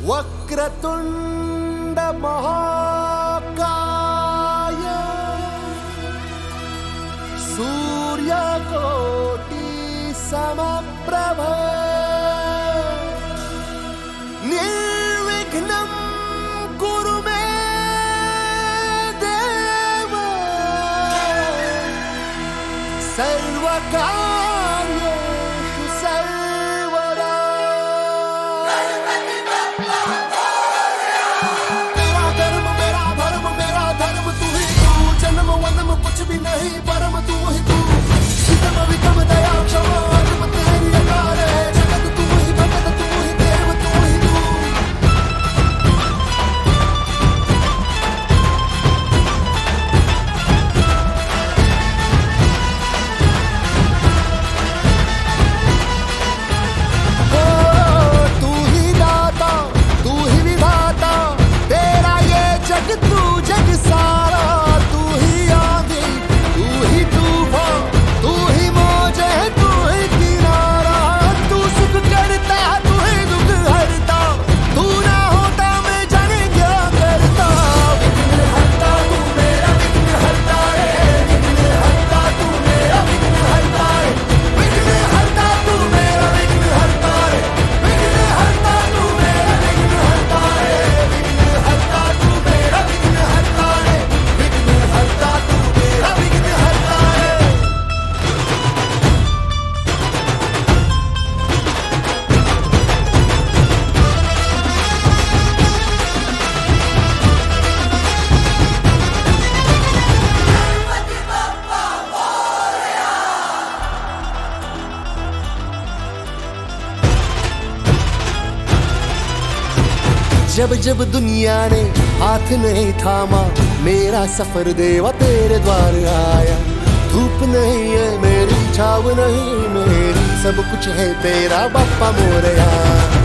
वक्रतुंड महाकाय सूर्यकोटि समप्रभ निर्विघ्नं कुरु मे देव सर्वकार्येषु सर्वदा। तेरा कर्म मेरा धर्म तू ही तू, जन्म वन्म कुछ भी नहीं परम तू ही तू। हितम वितम दया क्षमा अदम तेरी अकार है, जगत तू ही भगत तू ही देव तू ही तू। तू ही दाता तू ही विधाता, तेरा ये जग तू जग सारा। तू ही आंधी तू ही तूफान, तू ही मौज है तू ही किनारा। तू सुख करता तू ही दुख हरता, तू ना होता मैं जाने क्या करता। विघ्न हरता तू मेरा विघ्न हरता रे, विघ्न हरता तू मेरा विघ्न हरता रे, विघ्न हरता तू मेरा विघ्न हरता रे, विघ्न हरता तू मेरा विघ्न हरता रे, विघ्न हरता तू मेरा विघ्न हरता रे, विघ्न हरता तू मेरा विघ्न हरता रे। जब जब दुनिया ने हाथ नहीं थामा, मेरा सफर देवा तेरे द्वार आया। धूप नहीं है मेरी छाव नहीं मेरी, सब कुछ है तेरा बाप्पा मोरया।